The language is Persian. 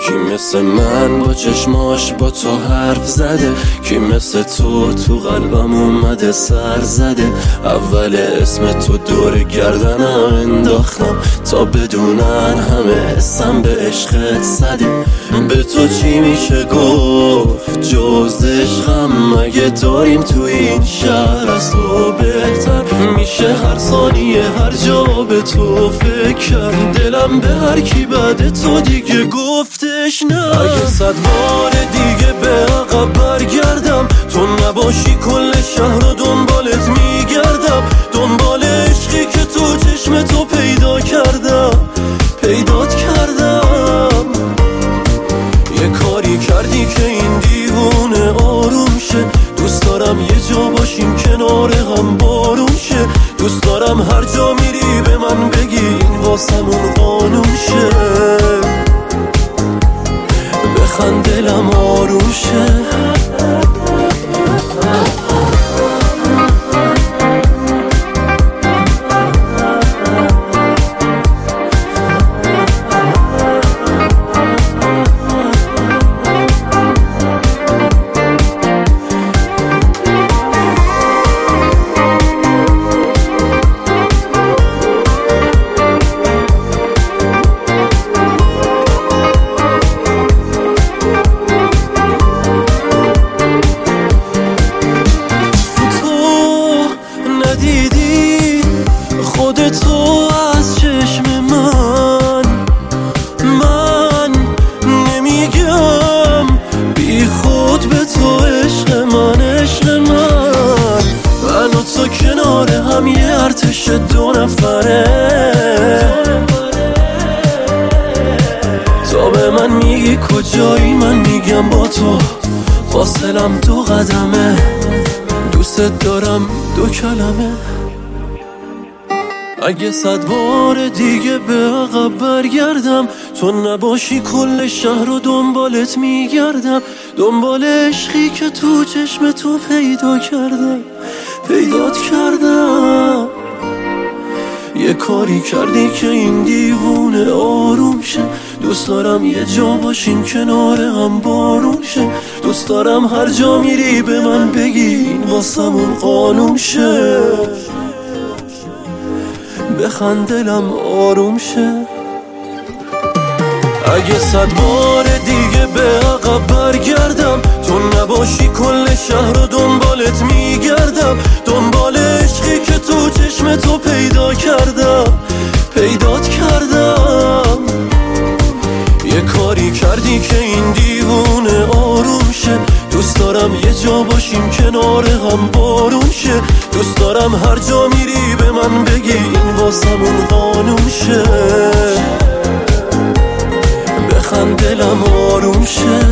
کی مثل من با چشماش با تو حرف زده؟ کی مثل تو قلبم اومده سر زده؟ اول اسم تو دور گردنم انداختم تا بدونن همه حسم به عشقت زده. به تو چی میشه گفت جز عشقم؟ مگه داریم تو این شهر از تو بهتر؟ میشه هر ثانیه هر جا به تو فکر کرد. دلم به هر کی بعد تو دیگه گفتش نه. اگه 100 بار دیگه به عقب برگردم تو نباشی کل شهر رو دنبالت میگردم. دنبال عشقی که تو چشم تو پیدات کردم. یه کاری کردی که این دیوونه آروم شه. دوست دارم یه جا باشیم کنار هم بارون شه. دوست دارم هر جا میری به من بگی این واسمون قانون شه. بخند دلم آروم شه. دیدی خودتو از چشم من نمیگم بی خود به تو عشق من و تو کنار هم یه ارتش 2 نفره. تا به من میگی کجایی من میگم با تو فاصلم 2 قدمه. دوست دارم 2 کلمه. اگه 100 بار دیگه به عقب برگردم تو نباشی کل شهر رو دنبالت میگردم. دنبال عشقی که تو چشم تو پیدات کردم. یه کاری کردی که این دیوونه آروم شه. دوست دارم یه جا باشیم کنار هم بارون شه. دوست دارم هر جا میری به من بگی این واسمون قانون شه. بخند دلم آروم شه. اگه 100 بار دیگه به عقب برگردم تو نباشی کل شهر رو دنبالت میگردم. دنبال عشقی که تو چشم تو پیدات کردم. یه کاری کردی که این دیوونه آروم شه. دوست دارم یه جا باشیم کنار هم بارون شه. دوست دارم هر جا میری به من بگی این واسمون قانون شه. بخند دلم آروم شه.